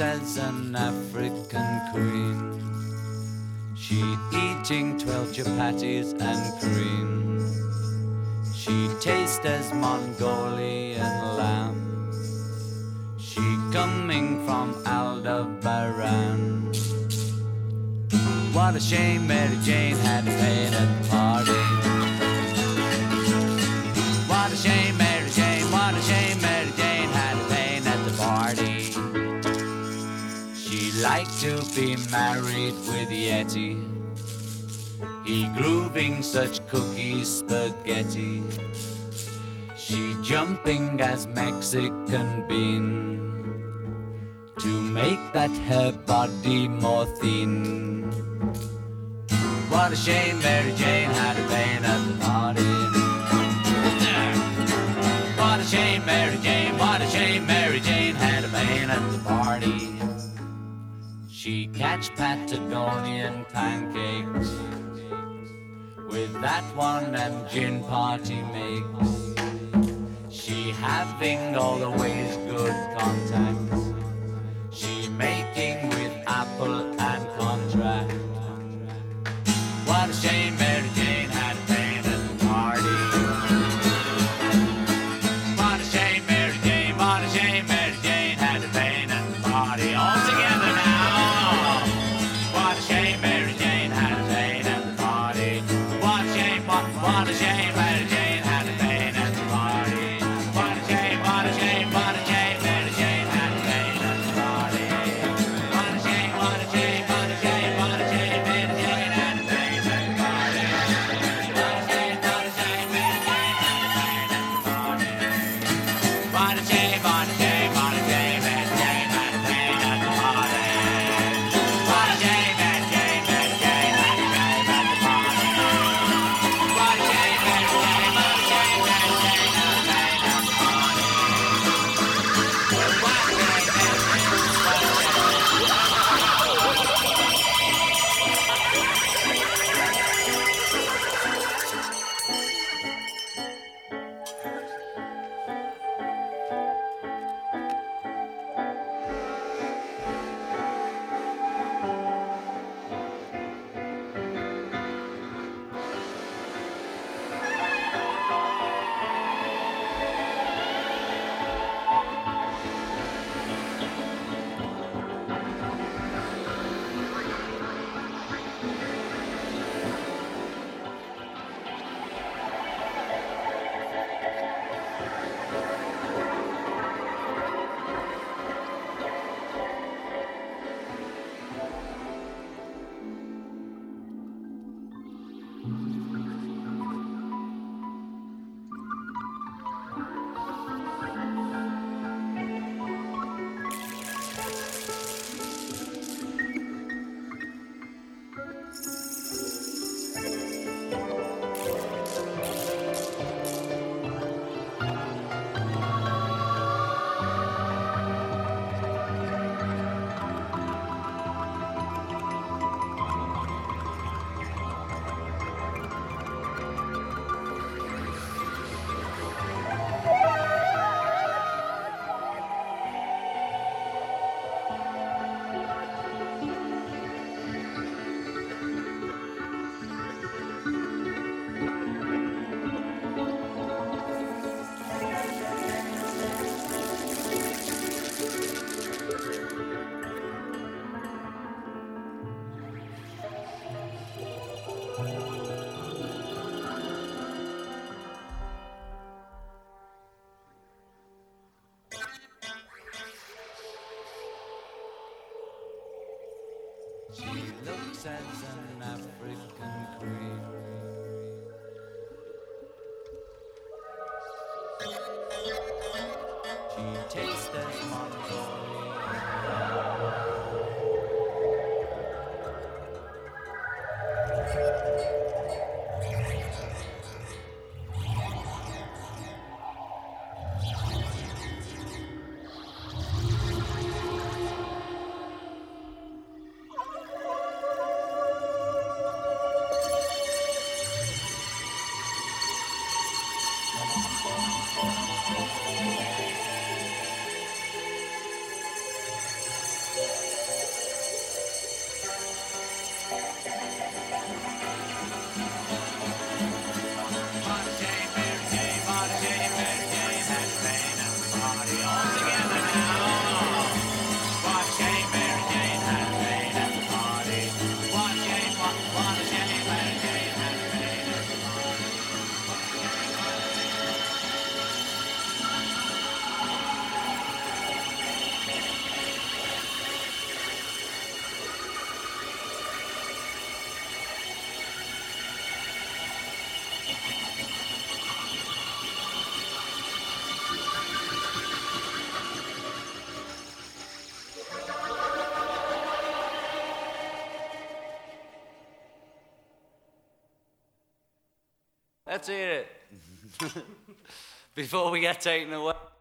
as an African queen. She eating 12 chapatis and cream. She tastes as Mongolian lamb. She coming from Aldebaran. What a shame Mary Jane had a pain at the party. What a shame Mary Jane, what a shame Mary Jane had a pain at the party. She liked to be married with Yeti. He grooving such cookie spaghetti. She jumping as Mexican bean to make that her body more thin. What a shame Mary Jane had a pain at the party. What a shame Mary Jane, what a shame Mary Jane had a pain at the party. She catch Patagonian pancakes with that one and gin party makes. She having always good contacts. She making with Apple and contract. What a shame Mary Jane had a pain at the party. What a shame Mary Jane, what a shame Mary Jane had a pain at the party. All together now. What a shame Mary Jane had a pain at the party. What a shame, what a shame Mary Jane had a pain at the party. What a shame, what a shame, what a shame Mary Jane had a pain at the party. What a shame, what a shame, what a shame, what a shame Mary Jane had a pain at the party. What a shame, what a shame Mary Jane had a pain at the party. What a shame, what a shame, what a shame Mary Jane had a pain at the party. What a shame Mary Jane, Mary Jane had a pain at the party. What a shame Mary Jane, what a shame Mary Jane had a pain at the party. What a shame She looks as an African queen. She tastes as Mongolian. Let's hear it. Before we get taken away.